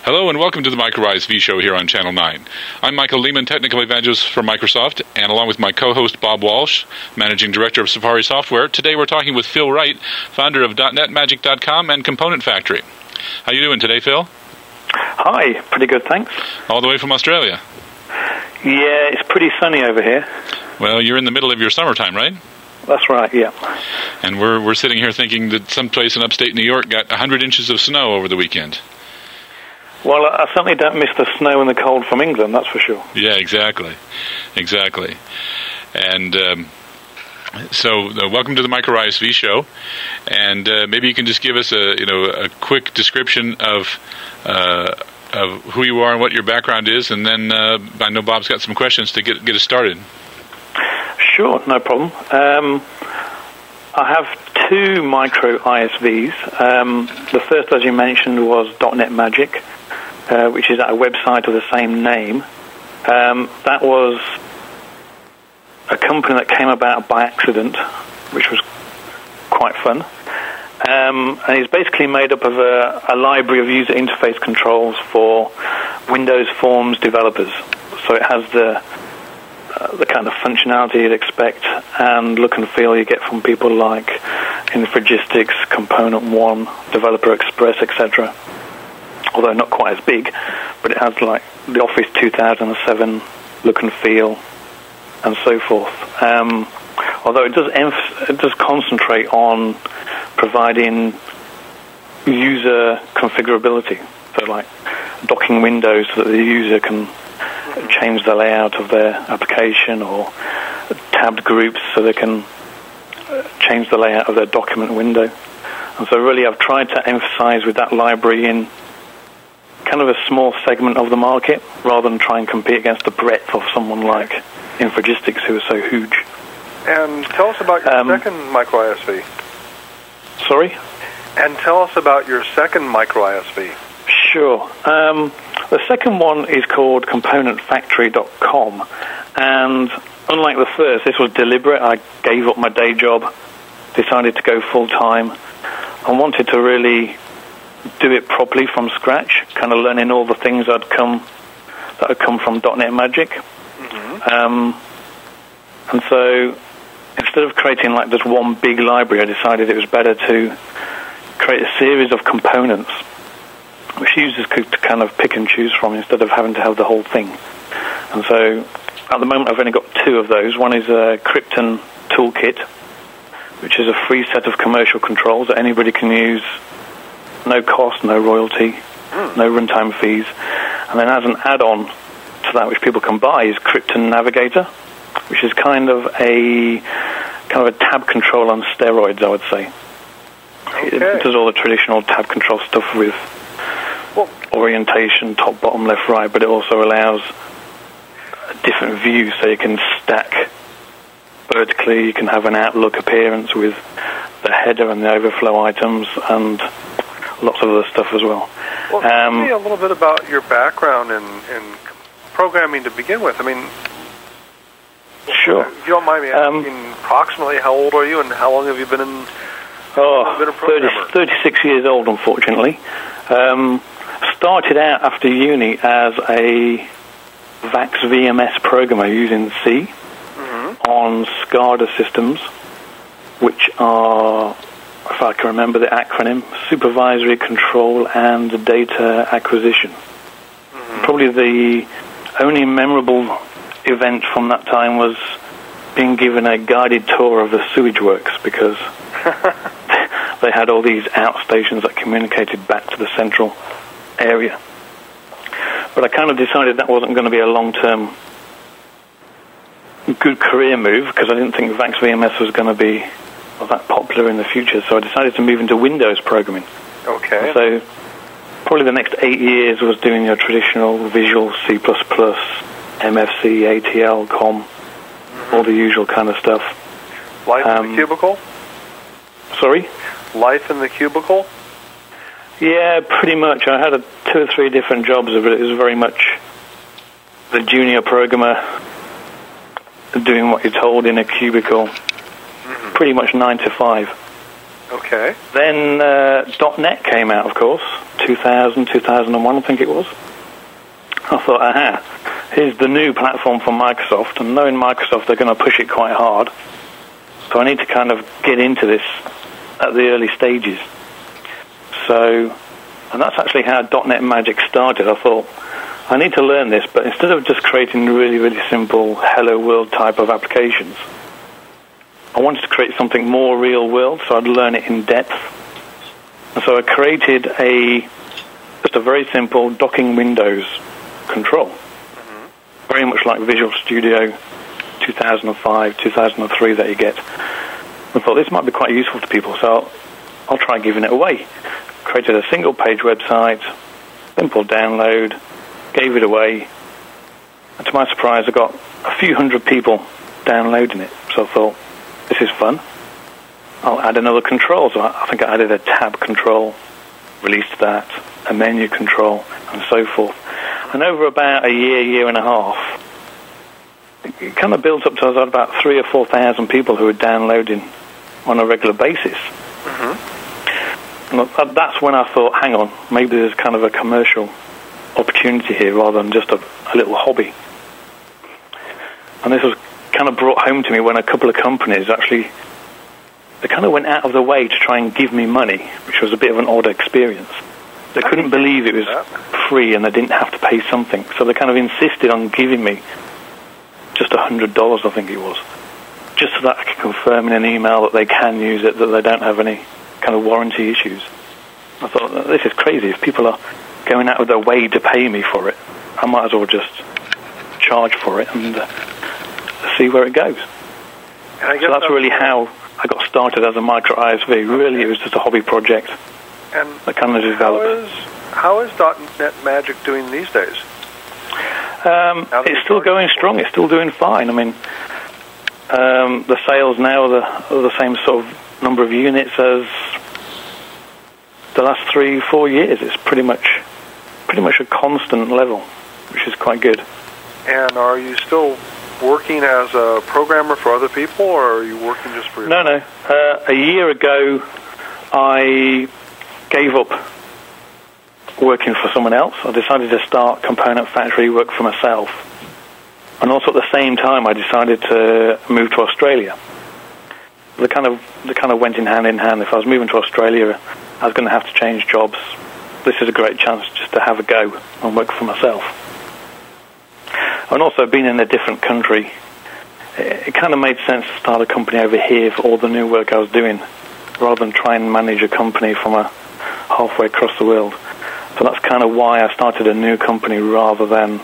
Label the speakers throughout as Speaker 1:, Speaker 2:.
Speaker 1: Hello and welcome to the MicroRise V Show here on Channel 9. I'm Michael Lehman, Technical Evangelist for Microsoft, and along with my co-host Bob Walsh, Managing Director of Safari Software, today we're talking with Phil Wright, founder of .NETMagic.com and Component Factory. How you doing today, Phil?
Speaker 2: Hi, pretty good, thanks.
Speaker 1: All the way from Australia?
Speaker 2: Yeah, it's pretty sunny over here.
Speaker 1: Well, you're in the middle of your summertime, right?
Speaker 2: That's right, yeah.
Speaker 1: And we're sitting here thinking that someplace in upstate New York got 100 inches of snow over the weekend.
Speaker 2: Well, I certainly don't miss the snow and the cold from England, that's for sure.
Speaker 1: Yeah, exactly. And so, welcome to the MicroRise V Show. And maybe you can just give us a quick description of who you are and what your background is, and then I know Bob's got some questions to get us started.
Speaker 2: Sure, no problem. I have two micro ISVs. The first, as you mentioned, was .NETMagic, which is at a website of the same name. That was a company that came about by accident, which was quite fun. And it's basically made up of a library of user interface controls for Windows Forms developers. So it has the kind of functionality you'd expect and look and feel you get from people like Infragistics, Component One, Developer Express, etc. Although not quite as big, but it has like the Office 2007 look and feel and so forth. Although it does concentrate on providing user configurability, so like docking windows so that the user can change the layout of their application, or tabbed groups so they can change the layout of their document window. And so really I've tried to emphasize with that library in kind of a small segment of the market, rather than try and compete against the breadth of someone like Infragistics, who is so huge.
Speaker 3: And tell us about your second micro ISV.
Speaker 2: Sorry?
Speaker 3: And tell us about your second micro ISV.
Speaker 2: Sure. The second one is called ComponentFactory.com, and unlike the first, this was deliberate. I gave up my day job, decided to go full-time, and wanted to really do it properly from scratch, kind of learning all the things that had come from .NETMagic. And so instead of creating like just one big library, I decided it was better to create a series of components which users could kind of pick and choose from instead of having to have the whole thing. And so at the moment I've only got two of those. One is a Krypton Toolkit, which is a free set of commercial controls that anybody can use, no cost, no royalty, no runtime fees. And then as an add-on to that, which people can buy, is Krypton Navigator, which is kind of a tab control on steroids, I would say. Okay. It does all the traditional tab control stuff with orientation, top, bottom, left, right, but it also allows a different view, so you can stack vertically, you can have an Outlook appearance with the header and the overflow items, and lots of other stuff as well.
Speaker 3: Well, tell me a little bit about your background in programming to begin with. I mean,
Speaker 2: sure.
Speaker 3: If you don't mind me asking, approximately how old are you, and how long have you been a programmer?
Speaker 2: 36 years old, unfortunately. Started out after uni as a VAX VMS programmer using C on SCADA systems, which are, if I can remember the acronym, Supervisory Control and Data Acquisition. Probably the only memorable event from that time was being given a guided tour of the sewage works, because they had all these outstations that communicated back to the central area. But I kind of decided that wasn't going to be a long-term good career move, because I didn't think VAX VMS was going to be that popular in the future, so I decided to move into Windows programming.
Speaker 3: Okay.
Speaker 2: So probably the next 8 years was doing your traditional Visual, C++, MFC, ATL, COM, all the usual kind of stuff.
Speaker 3: Life in the cubicle?
Speaker 2: Sorry?
Speaker 3: Life in the cubicle?
Speaker 2: Yeah, pretty much. I had 2 or 3 different jobs, but it was very much the junior programmer doing what you're told in a cubicle, pretty much 9 to 5.
Speaker 3: Okay.
Speaker 2: Then .NET came out, of course, 2000, 2001, I think it was. I thought, aha, here's the new platform from Microsoft, and knowing Microsoft, they're going to push it quite hard. So I need to kind of get into this at the early stages. So, and that's actually how .NET Magic started. I thought, I need to learn this, but instead of just creating really, really simple Hello World type of applications, I wanted to create something more real world, so I'd learn it in depth. And so I created just a very simple docking Windows control, very much like Visual Studio 2005, 2003 that you get. I thought this might be quite useful to people, so I'll try giving it away. Created a single page website, simple download, gave it away, and to my surprise I got a few hundred people downloading it. So I thought, this is fun, I'll add another control. So I think I added a tab control, released that, a menu control, and so forth. And over about a year and a half, it kind of built up to about 3,000 or 4,000 people who were downloading on a regular basis. And that's when I thought, hang on, maybe there's kind of a commercial opportunity here rather than just a little hobby. And this was kind of brought home to me when a couple of companies actually, they kind of went out of their way to try and give me money, which was a bit of an odd experience. They couldn't believe it was free and they didn't have to pay something. So they kind of insisted on giving me just $100, I think it was, just so that I could confirm in an email that they can use it, that they don't have any kind of warranty issues. I thought, this is crazy. If people are going out of their way to pay me for it, I might as well just charge for it and see where it goes. And so that's really how I got started as a micro ISV. Really, it was just a hobby project.
Speaker 3: And
Speaker 2: that kind of developed.
Speaker 3: How is .NET Magic doing these days?
Speaker 2: It's still going strong. It's still doing fine. I mean, the sales now are the same sort of number of units as the last 3-4 years. It's pretty much a constant level, which is quite good.
Speaker 3: And are you still working as a programmer for other people, or are you working just for yourself?
Speaker 2: No. A year ago, I gave up working for someone else. I decided to start Component Factory, work for myself. And also at the same time, I decided to move to Australia. They kind of went in hand. If I was moving to Australia, I was going to have to change jobs. This is a great chance just to have a go and work for myself. And also being in a different country, it kind of made sense to start a company over here for all the new work I was doing, rather than try and manage a company from halfway across the world. So that's kind of why I started a new company rather than,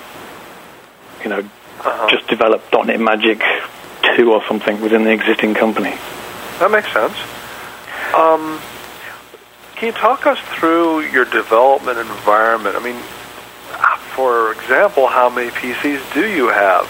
Speaker 2: just develop .NET Magic 2 or something within the existing company.
Speaker 3: That makes sense. Can you talk us through your development environment? I mean, for example, how many PCs do you have?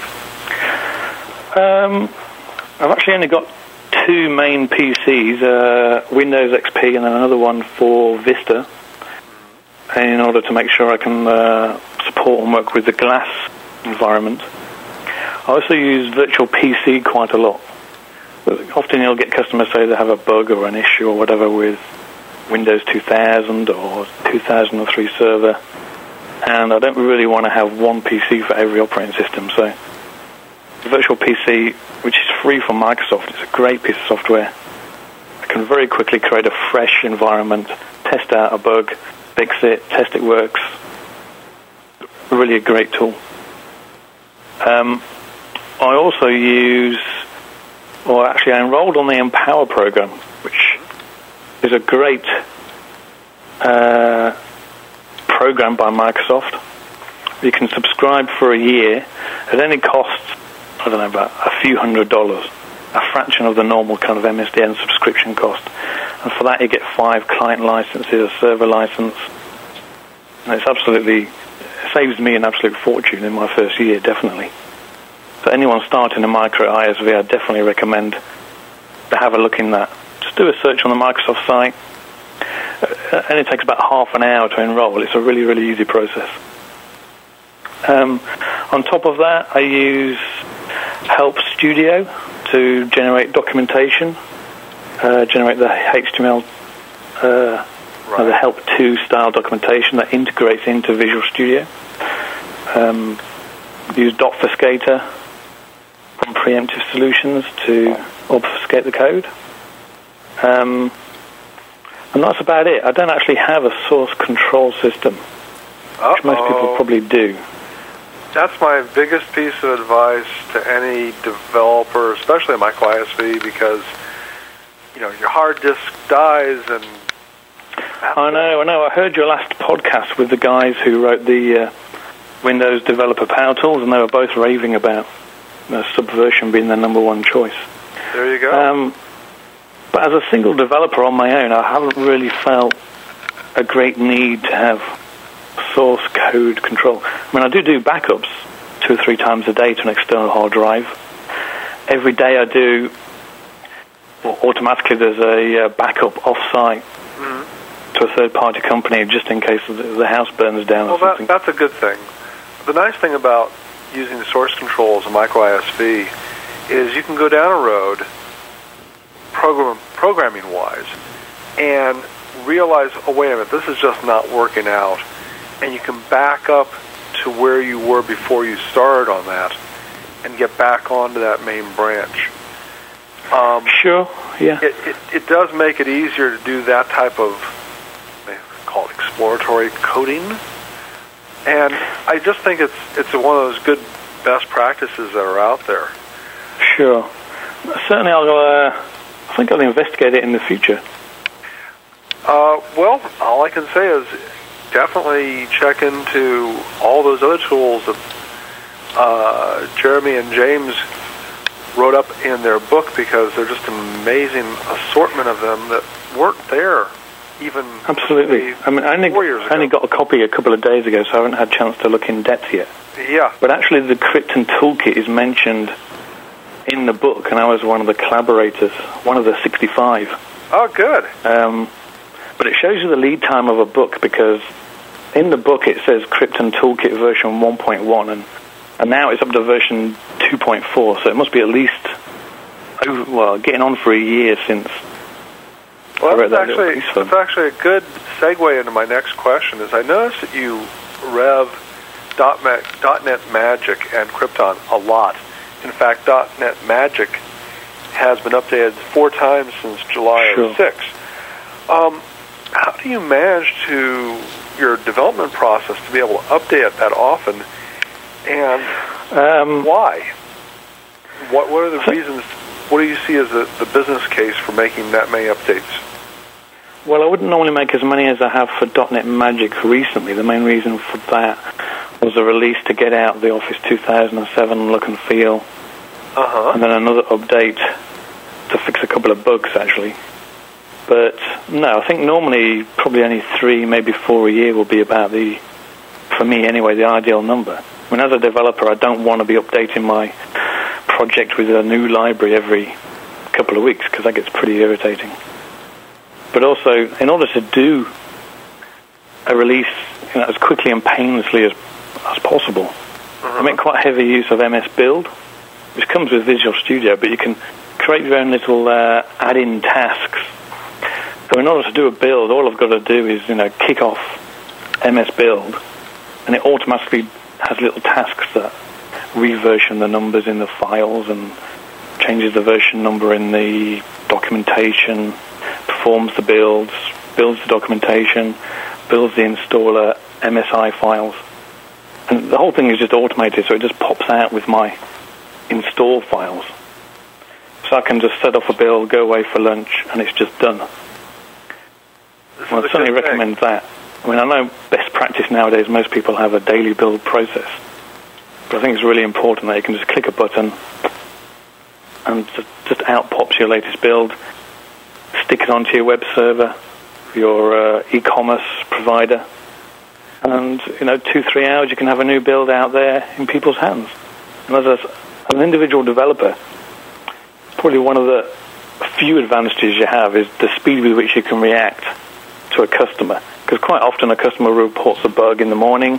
Speaker 2: I've actually only got 2 main PCs, Windows XP and then another one for Vista, in order to make sure I can support and work with the Glass environment. I also use Virtual PC quite a lot. Often you'll get customers say they have a bug or an issue or whatever with Windows 2000 or 2003 server, and I don't really want to have one PC for every operating system. So Virtual PC, which is free from Microsoft, is a great piece of software. I can very quickly create a fresh environment, test out a bug, fix it, test it works. Really a great tool. I also I enrolled on the Empower program, which is a great program by Microsoft. You can subscribe for a year. It only costs, I don't know, about a few $100s, a fraction of the normal kind of MSDN subscription cost. And for that you get 5 client licenses, a server license. And it saves me an absolute fortune in my first year, definitely. So anyone starting a micro ISV, I definitely recommend to have a look in that. Just do a search on the Microsoft site. And it takes about half an hour to enroll. It's a really, really easy process. On top of that, I use Help Studio to generate documentation, generate the HTML the Help 2 style documentation that integrates into Visual Studio. Use Dotfuscator from Preemptive Solutions to obfuscate the code. And that's about it. I don't actually have a source control system, which most people probably do.
Speaker 3: That's my biggest piece of advice to any developer, especially microISV, because your hard disk dies and...
Speaker 2: I know. I heard your last podcast with the guys who wrote the Windows Developer Power Tools, and they were both raving about Subversion being their number one choice.
Speaker 3: There you go.
Speaker 2: But as a single developer on my own, I haven't really felt a great need to have source code control. I mean, I do backups 2 or 3 times a day to an external hard drive. Every day I do, automatically there's a backup off-site to a third-party company just in case the house burns down or something.
Speaker 3: That's a good thing. The nice thing about using the source controls in microISV is you can go down a road programming-wise and realize, oh, wait a minute, this is just not working out. And you can back up to where you were before you started on that and get back onto that main branch.
Speaker 2: Sure, yeah.
Speaker 3: It does make it easier to do that type of, they call it exploratory coding. And I just think it's one of those good best practices that are out there.
Speaker 2: Sure. Certainly I think I'll investigate it in the future.
Speaker 3: Well, all I can say is definitely check into all those other tools that Jeremy and James wrote up in their book, because they're just an amazing assortment of them that weren't there even
Speaker 2: Absolutely. I mean, I only got a copy a couple of days ago, so I haven't had a chance to look in depth yet.
Speaker 3: Yeah.
Speaker 2: But actually the Krypton Toolkit is mentioned in the book, and I was one of the collaborators, one of the 65.
Speaker 3: Oh, good.
Speaker 2: But it shows you the lead time of a book, because in the book it says Krypton Toolkit version 1.1, and now it's up to version 2.4, so it must be at least, getting on for a year since I read that little piece.
Speaker 3: That's actually a good segue into my next question, is I noticed that you rev .NET Magic and Krypton a lot. In fact, .NET Magic has been updated 4 times since July of 6. How do you manage your development process to be able to update it that often, and why? What are the reasons? What do you see as the business case for making that many updates?
Speaker 2: Well, I wouldn't normally make as many as I have for .NET Magic recently. The main reason for that was a release to get out the Office 2007 look and feel, and then another update to fix a couple of bugs, actually. But no, I think normally probably only 3, maybe 4 a year will be about for me anyway, the ideal number. I mean, as a developer, I don't want to be updating my project with a new library every couple of weeks, because that gets pretty irritating. But also, in order to do a release as quickly and painlessly as possible, I make quite heavy use of MS Build, which comes with Visual Studio, but you can create your own little add-in tasks. So in order to do a build, all I've got to do is kick off MS Build, and it automatically has little tasks that reversion the numbers in the files and changes the version number in the documentation, performs the builds the documentation, builds the installer MSI files. And the whole thing is just automated, so it just pops out with my install files. So I can just set off a build, go away for lunch, and it's just done. Well, I certainly recommend that. I mean, I know best practice nowadays, most people have a daily build process. But I think it's really important that you can just click a button and just out pops your latest build, stick it onto your web server, your e-commerce provider, and 2-3 hours you can have a new build out there in people's hands. And as an individual developer, probably one of the few advantages you have is the speed with which you can react to a customer. Because quite often a customer reports a bug in the morning.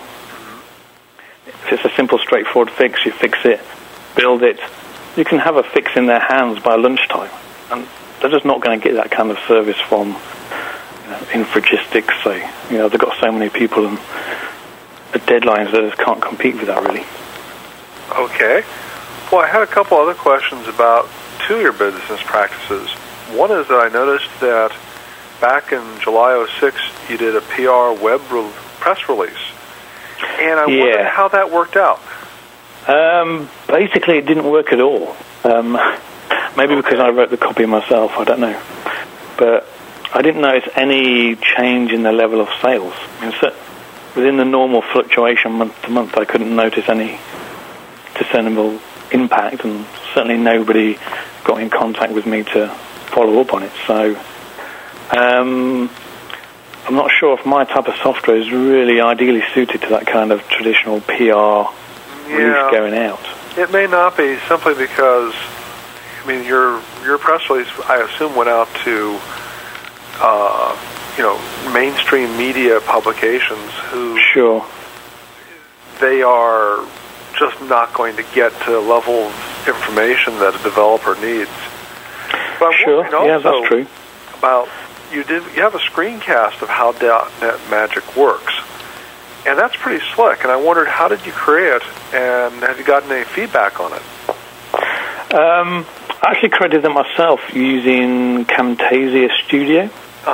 Speaker 2: If it's a simple, straightforward fix, you fix it, build it. You can have a fix in their hands by lunchtime. And they're just not going to get that kind of service from infragistics. So they've got so many people and the deadlines that just can't compete with that really.
Speaker 3: Okay. Well, I had a couple other questions about two of your business practices. One is that I noticed that back in July '06, you did a PR press release, and I wondered how that worked out.
Speaker 2: Basically, it didn't work at all. Maybe because I wrote the copy myself, I don't know. But I didn't notice any change in the level of sales. Within the normal fluctuation month to month, I couldn't notice any discernible impact, and certainly nobody got in contact with me to follow up on it. So I'm not sure if my type of software is really ideally suited to that kind of traditional PR brief going out.
Speaker 3: It may not be, simply because your press release, I assume, went out to mainstream media publications who they are just not going to get to the level of information that a developer needs. But I'm
Speaker 2: that's true.
Speaker 3: About you have a screencast of how .NET Magic works, and that's pretty slick. And I wondered, how did you create it, and have you gotten any feedback on it?
Speaker 2: I actually created it myself using Camtasia Studio,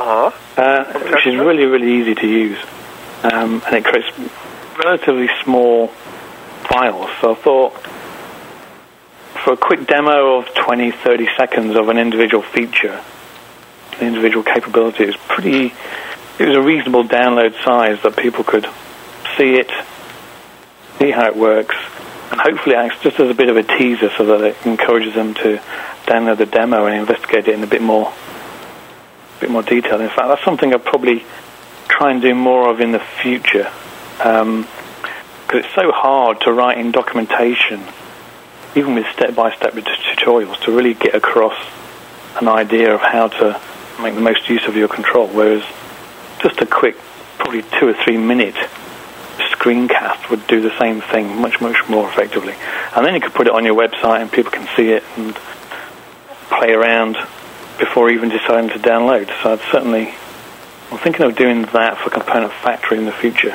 Speaker 2: which is really, really easy to use, and it creates relatively small files. So I thought, for a quick demo of 20, 30 seconds of an individual feature, the individual capability, it was a reasonable download size that people could see it, see how it works, and hopefully acts just as a bit of a teaser so that it encourages them to download the demo and investigate it in a bit more detail. In fact, that's something I'll probably try and do more of in the future, because it's so hard to write in documentation, even with step-by-step tutorials, to really get across an idea of how to make the most use of your control, whereas just a quick, probably 2 or 3 minute screencast would do the same thing much, much more effectively. And then you could put it on your website and people can see it and play around before even deciding to download. So I'm thinking of doing that for Component Factory in the future.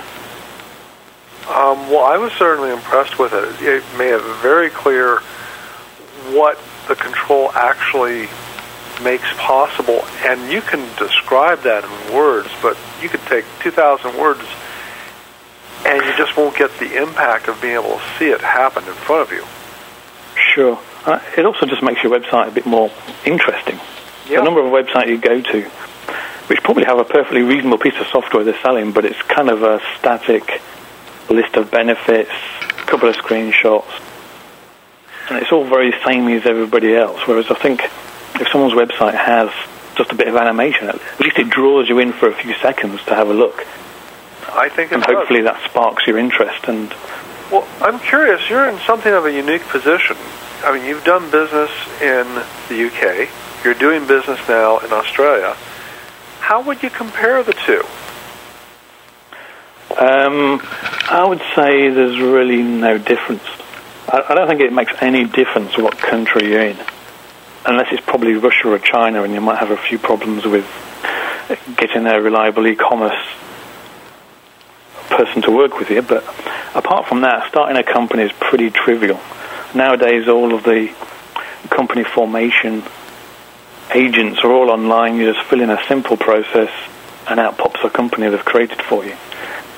Speaker 3: Well, I was certainly impressed with it. It made it very clear what the control actually makes possible, and you can describe that in words, but you could take 2,000 words and you just won't get the impact of being able to see it happen in front of you.
Speaker 2: Sure. It also just makes your website a bit more interesting.
Speaker 3: Yeah.
Speaker 2: The number of websites you go to, which probably have a perfectly reasonable piece of software they're selling, but it's kind of a static list of benefits, a couple of screenshots, and it's all very samey as everybody else. Whereas I think if someone's website has just a bit of animation, at least it draws you in for a few seconds to have a look.
Speaker 3: I think it
Speaker 2: and
Speaker 3: does.
Speaker 2: Hopefully that sparks your interest. And
Speaker 3: well, I'm curious, you're in something of a unique position. I mean, you've done business in the UK, you're doing business now in Australia. How would you compare the two?
Speaker 2: I would say there's really no difference. I don't think it makes any difference what country you're in, unless it's probably Russia or China, and you might have a few problems with getting a reliable e-commerce person to work with you. But apart from that, starting a company is pretty trivial. Nowadays, all of the company formation agents are all online. You just fill in a simple process, and out pops a company they've created for you.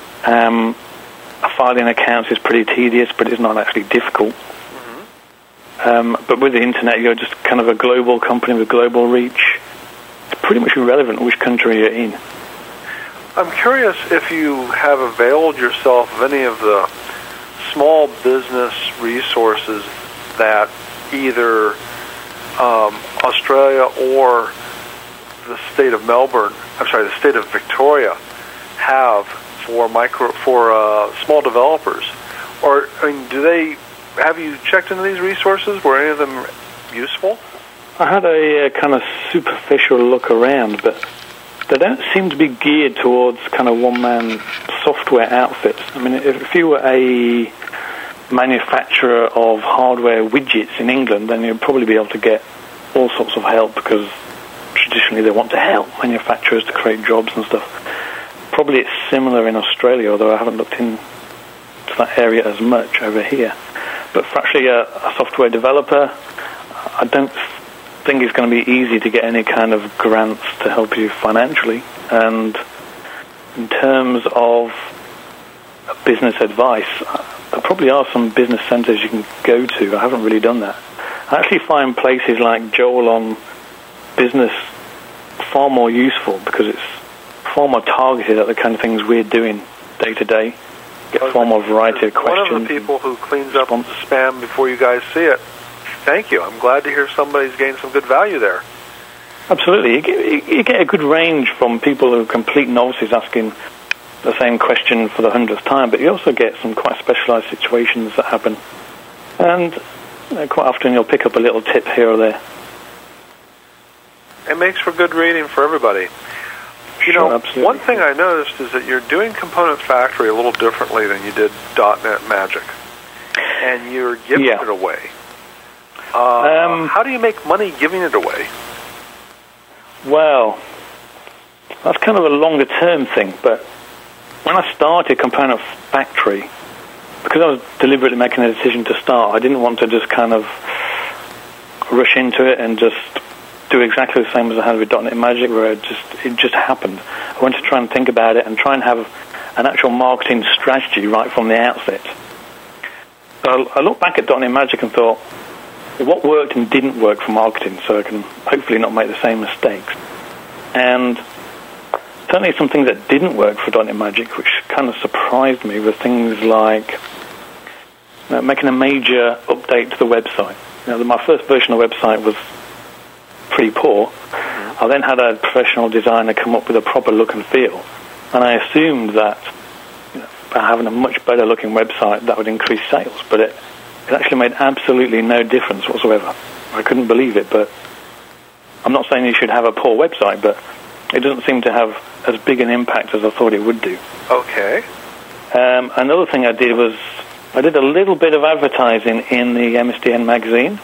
Speaker 2: Filing accounts is pretty tedious, but it's not actually difficult. But with the internet, you're just kind of a global company with global reach. It's pretty much irrelevant which country you're in.
Speaker 3: I'm curious if you have availed yourself of any of the small business resources that either Australia or the state of the state of Victoria have for small developers. Or have you checked into these resources? Were any of them useful?
Speaker 2: I had a kind of superficial look around, but they don't seem to be geared towards kind of one-man software outfits. I mean, if you were a manufacturer of hardware widgets in England, then you'd probably be able to get all sorts of help, because traditionally they want to help manufacturers to create jobs and stuff. Probably it's similar in Australia, although I haven't looked into that area as much over here. But for actually a software developer, I don't think it's going to be easy to get any kind of grants to help you financially. And in terms of business advice, there probably are some business centers you can go to. I haven't really done that. I actually find places like Joel on Business far more useful because it's far more targeted at the kind of things we're doing day to day. Get far more variety of questions.
Speaker 3: One of the people who cleans up spam before you guys see it. Thank you. I'm glad to hear somebody's gained some good value there.
Speaker 2: Absolutely. You get a good range from people who are complete novices asking the same question for the 100th time, but you also get some quite specialized situations that happen. And quite often you'll pick up a little tip here or there.
Speaker 3: It makes for good reading for everybody. You know,
Speaker 2: absolutely.
Speaker 3: One thing I noticed is that you're doing Component Factory a little differently than you did .NET Magic, and you're giving it away. How do you make money giving it away?
Speaker 2: Well, that's kind of a longer-term thing, but when I started Component Factory, because I was deliberately making a decision to start, I didn't want to just kind of rush into it and just do exactly the same as I had with .NET Magic, where it just happened. I wanted to try and think about it and try and have an actual marketing strategy right from the outset. So I looked back at .NET Magic and thought, what worked and didn't work for marketing, so I can hopefully not make the same mistakes. And certainly some things that didn't work for .NET Magic, which kind of surprised me, were things like making a major update to the website. My first version of the website was pretty poor. I then had a professional designer come up with a proper look and feel, and I assumed that by having a much better looking website that would increase sales, but it actually made absolutely no difference whatsoever. I couldn't believe it, but I'm not saying you should have a poor website, but it doesn't seem to have as big an impact as I thought it would do.
Speaker 3: Okay.
Speaker 2: Another thing I did was I did a little bit of advertising in the MSDN magazine.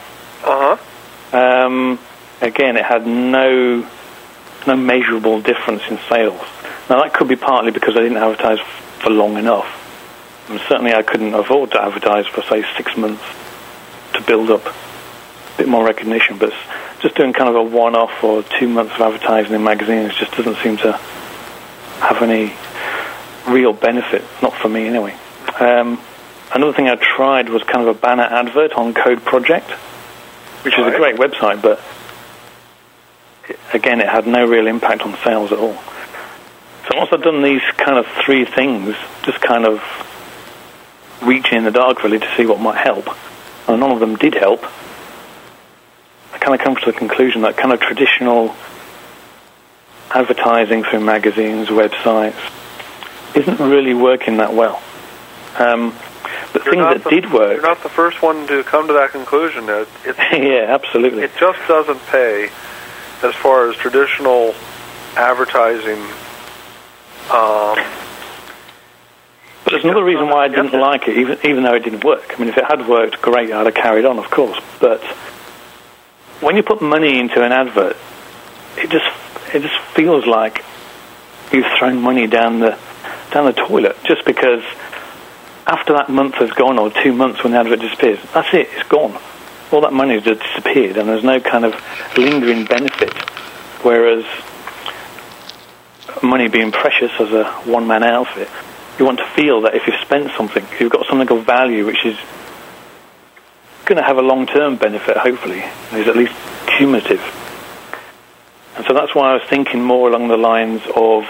Speaker 2: Again, it had no measurable difference in sales. Now, that could be partly because I didn't advertise for long enough. And certainly I couldn't afford to advertise for, say, 6 months to build up a bit more recognition. But just doing kind of a one-off or 2 months of advertising in magazines just doesn't seem to have any real benefit, not for me anyway. Another thing I tried was kind of a banner advert on Code Project, which is a great website, but again, it had no real impact on sales at all. So once I've done these kind of three things, just kind of reaching in the dark really to see what might help, and none of them did help, I kind of come to the conclusion that kind of traditional advertising through magazines, websites, isn't really working that well. But things that did work...
Speaker 3: You're not the first one to come to that conclusion.
Speaker 2: Yeah, absolutely.
Speaker 3: It just doesn't pay as far as traditional advertising.
Speaker 2: But there's another reason why I didn't like it, even though it didn't work. I mean, if it had worked, great, I'd have carried on, of course. But when you put money into an advert, it just feels like you've thrown money down the toilet, just because after that month has gone, or 2 months when the advert disappears, that's it, it's gone. All that money has just disappeared, and there's no kind of lingering benefit. Whereas money being precious as a one-man outfit, you want to feel that if you've spent something, you've got something of value which is going to have a long-term benefit, hopefully, and is at least cumulative. And so that's why I was thinking more along the lines of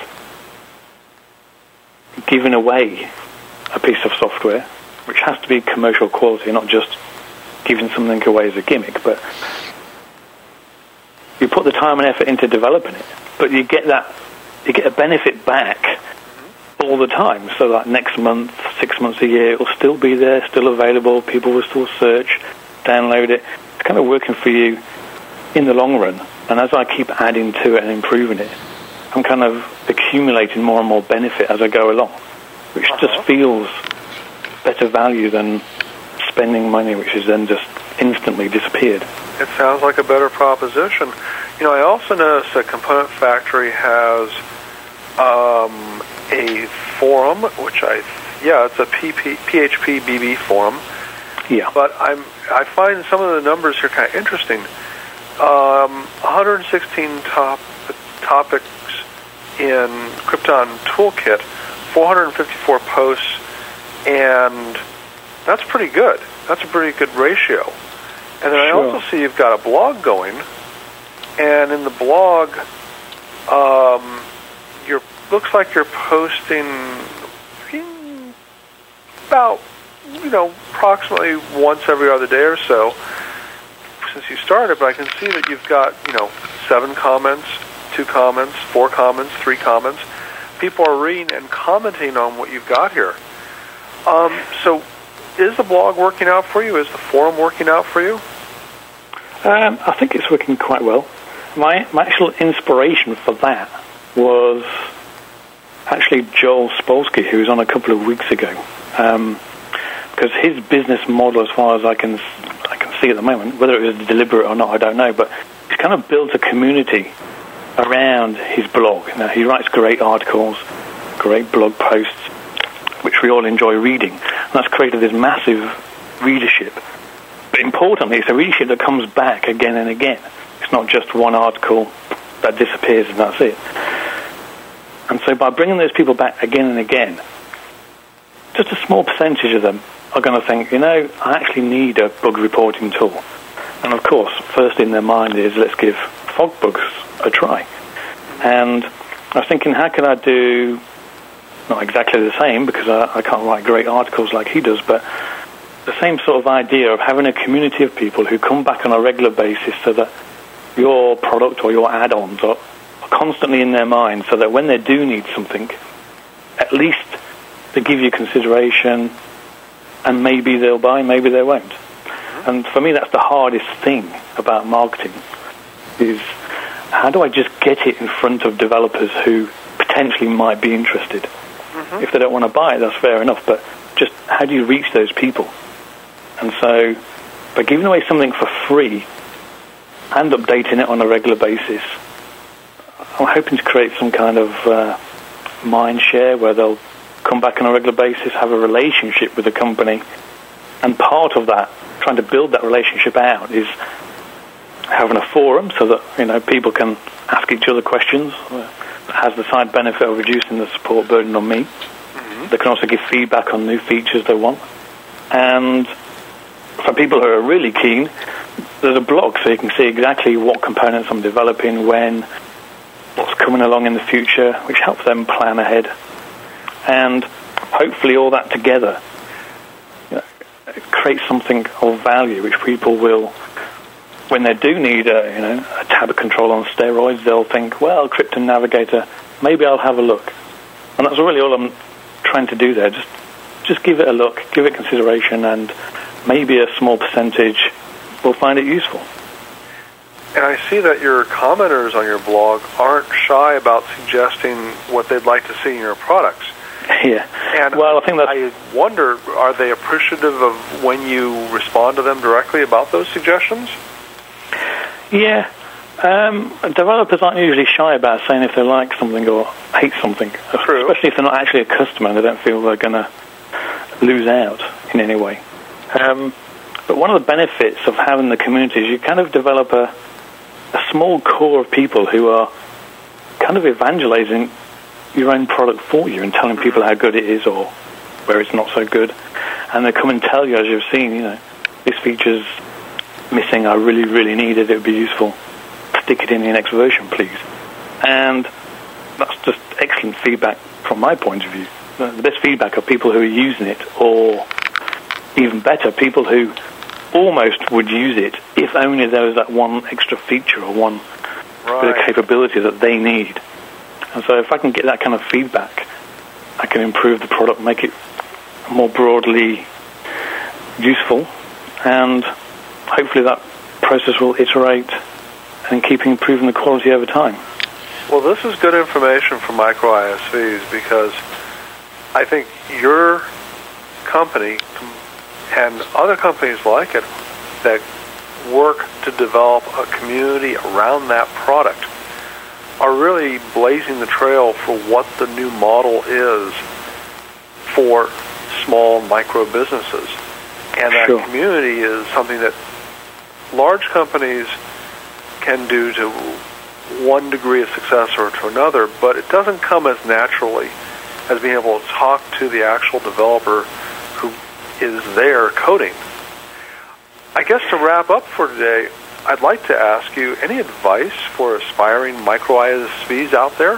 Speaker 2: giving away a piece of software, which has to be commercial quality, not just giving something away as a gimmick, but you put the time and effort into developing it, but you get a benefit back all the time. So that next month, 6 months, a year, it will still be there, still available, people will still search, download it. It's kind of working for you in the long run. And as I keep adding to it and improving it, I'm kind of accumulating more and more benefit as I go along, which just feels better value than spending money, which is then just instantly disappeared.
Speaker 3: It sounds like a better proposition. I also noticed that Component Factory has a forum, which it's a PHP BB forum.
Speaker 2: Yeah.
Speaker 3: But I find some of the numbers here kind of interesting. 116 topics in Krypton Toolkit, 454 posts, and that's pretty good. That's a pretty good ratio. And then I also see you've got a blog going, and in the blog, looks like you're posting about, approximately once every other day or so since you started, but I can see that you've got, 7 comments, 2 comments, 4 comments, 3 comments. People are reading and commenting on what you've got here. So is the blog working out for you? Is the forum working out for you?
Speaker 2: I think it's working quite well. My actual inspiration for that was actually Joel Spolsky, who was on a couple of weeks ago. Because his business model, as far as I can see at the moment, whether it was deliberate or not, I don't know, but he's kind of built a community around his blog. Now, he writes great articles, great blog posts, which we all enjoy reading. And that's created this massive readership. But importantly, it's a readership that comes back again and again. It's not just one article that disappears and that's it. And so by bringing those people back again and again, just a small percentage of them are going to think, I actually need a bug reporting tool. And of course, first in their mind is, let's give FogBugs a try. And I was thinking, how can I do, not exactly the same, because I can't write great articles like he does, but the same sort of idea of having a community of people who come back on a regular basis so that your product or your add-ons are constantly in their mind, so that when they do need something, at least they give you consideration, and maybe they'll buy, maybe they won't. And for me, that's the hardest thing about marketing, is how do I just get it in front of developers who potentially might be interested? If they don't want to buy it, that's fair enough, but just how do you reach those people? And so by giving away something for free and updating it on a regular basis, I'm hoping to create some kind of mind share where they'll come back on a regular basis, have a relationship with the company, and part of that, trying to build that relationship out, is having a forum so that people can ask each other questions. That has the side benefit of reducing the support burden on me. They can also give feedback on new features they want. And for people who are really keen, there's a blog so you can see exactly what components I'm developing, when, what's coming along in the future, which helps them plan ahead. And hopefully all that together creates something of value, which people will, when they do need a tab control on steroids, they'll think, well, Krypton Navigator, maybe I'll have a look. And that's really all I'm trying to do there. Just give it a look, give it consideration, and maybe a small percentage will find it useful.
Speaker 3: And I see that your commenters on your blog aren't shy about suggesting what they'd like to see in your products.
Speaker 2: Yeah.
Speaker 3: And
Speaker 2: well, I think that's...
Speaker 3: I wonder, are they appreciative of when you respond to them directly about those suggestions?
Speaker 2: Yeah. Developers aren't usually shy about saying if they like something or hate something.
Speaker 3: True.
Speaker 2: Especially if they're not actually a customer and they don't feel they're going to lose out in any way. But one of the benefits of having the community is you kind of develop a small core of people who are kind of evangelizing your own product for you and telling people how good it is or where it's not so good. And they come and tell you, as you've seen, this feature's missing, I really, really need it, it would be useful. Stick it in your next version, please. And that's just excellent feedback from my point of view. The best feedback are people who are using it, or even better, people who almost would use it if only there was that one extra feature or one bit of capability that they need. And so if I can get that kind of feedback, I can improve the product, make it more broadly useful, and hopefully that process will iterate and keep improving the quality over time.
Speaker 3: Well, this is good information for micro ISVs, because I think your company and other companies like it that work to develop a community around that product are really blazing the trail for what the new model is for small micro businesses. And that community is something that large companies can do to one degree of success or to another, but it doesn't come as naturally as being able to talk to the actual developer who is there coding. I guess to wrap up for today, I'd like to ask you any advice for aspiring micro ISVs out there?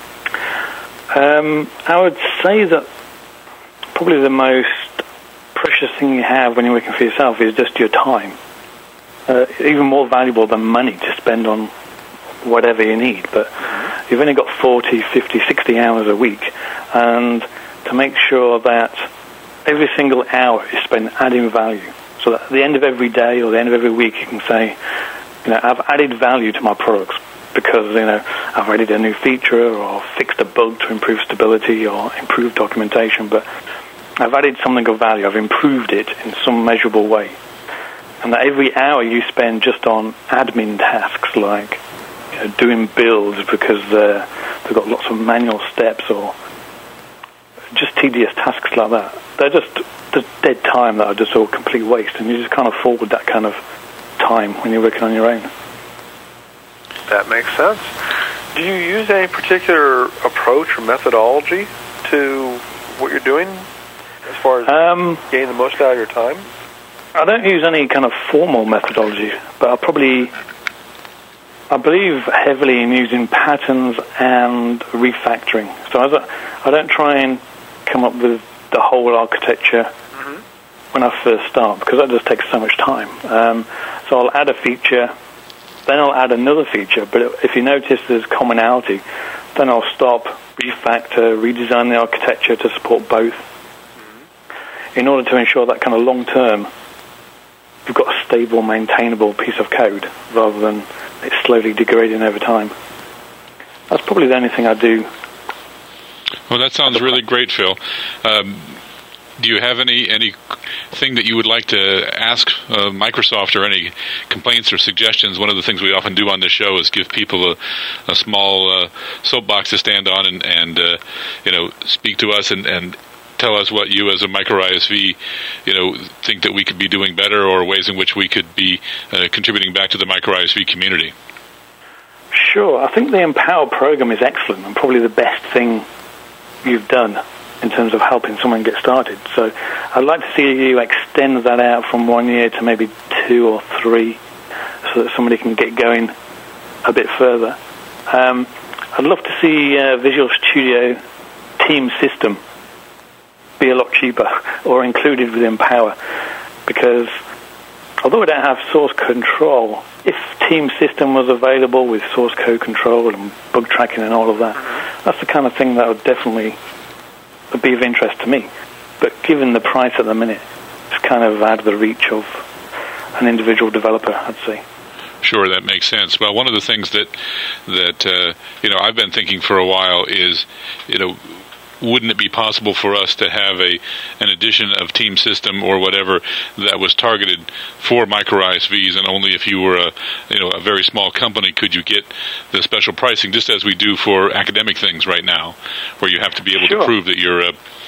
Speaker 2: I would say that probably the most precious thing you have when you're working for yourself is just your time. Even more valuable than money to spend on whatever you need. But you've only got 40, 50, 60 hours a week. And to make sure that every single hour is spent adding value. So that at the end of every day or the end of every week, you can say, I've added value to my products because, I've added a new feature or fixed a bug to improve stability or improve documentation. But I've added something of value. I've improved it in some measurable way. And that every hour you spend just on admin tasks like doing builds because they've got lots of manual steps or just tedious tasks like that. They're just dead time that are just all complete waste, and you just can't afford that kind of time when you're working on your own.
Speaker 3: That makes sense. Do you use any particular approach or methodology to what you're doing as far as getting the most out of your time?
Speaker 2: I don't use any kind of formal methodology, but I believe heavily in using patterns and refactoring. So I don't try and come up with the whole architecture when I first start, because that just takes so much time. So I'll add a feature, then I'll add another feature, but if you notice there's commonality, then I'll stop, refactor, redesign the architecture to support both, in order to ensure that kind of long-term, you've got a stable, maintainable piece of code, rather than it slowly degrading over time. That's probably the only thing I do.
Speaker 1: Well, that sounds really great, Phil. Do you have anything that you would like to ask Microsoft, or any complaints or suggestions? One of the things we often do on this show is give people a small soapbox to stand on and speak to us and tell us what you as a micro ISV think that we could be doing better, or ways in which we could be contributing back to the micro ISV community.
Speaker 2: Sure. I think the Empower program is excellent and probably the best thing you've done in terms of helping someone get started. So I'd like to see you extend that out from 1 year to maybe 2 or 3, so that somebody can get going a bit further. I'd love to see Visual Studio Team System be a lot cheaper or included with Empower, because although I don't have source control, if Team System was available with source code control and bug tracking and all of that, that's the kind of thing that would definitely be of interest to me. But given the price at the minute, it's kind of out of the reach of an individual developer, I'd say.
Speaker 1: Sure, that makes sense. Well, one of the things that I've been thinking for a while is, wouldn't it be possible for us to have an edition of Team System or whatever that was targeted for micro ISVs, and only if you were a very small company could you get the special pricing, just as we do for academic things right now, where you have to be able to prove that you're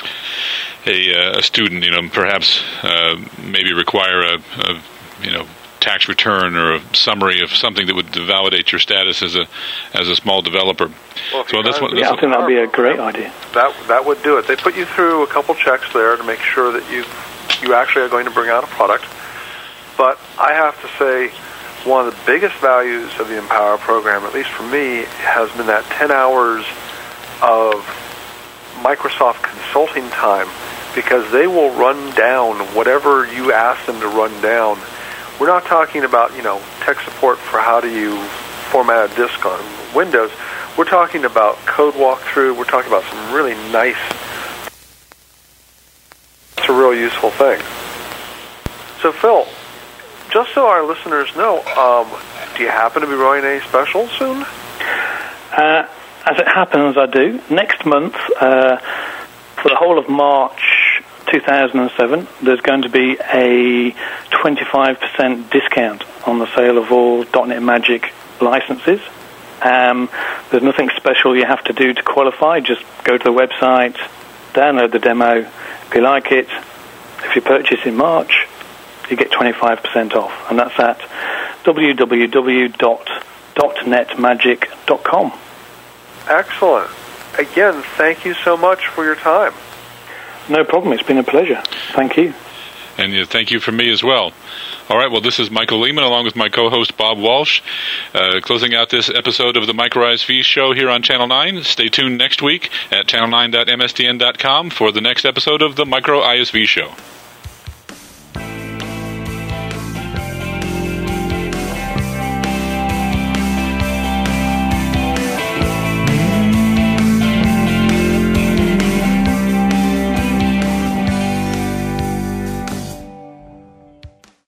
Speaker 1: a student, perhaps maybe require a tax return or a summary of something that would validate your status as a small developer.
Speaker 2: Well, so I think that'd be a great idea.
Speaker 3: That would do it. They put you through a couple checks there to make sure that you actually are going to bring out a product. But I have to say, one of the biggest values of the Empower program, at least for me, has been that 10 hours of Microsoft consulting time, because they will run down whatever you ask them to run down. We're not talking about, tech support for how do you format a disk on Windows. We're talking about code walkthrough. We're talking about some really nice, it's a real useful thing. So, Phil, just so our listeners know, do you happen to be running any specials soon?
Speaker 2: As it happens, I do. Next month, for the whole of March 2007, there's going to be a 25% discount on the sale of all .NET Magic licenses. There's nothing special you have to do to qualify. Just go to the website, download the demo. If you like it, if you purchase in March, you get 25% off. And that's at www.netmagic.com.
Speaker 3: Excellent. Again, thank you so much for your time.
Speaker 2: No problem. It's been a pleasure. Thank you.
Speaker 1: And thank you from me as well. All right, well, this is Michael Lehman along with my co-host Bob Walsh, closing out this episode of the MicroISV show here on Channel 9. Stay tuned next week at channel9.msdn.com for the next episode of the MicroISV show.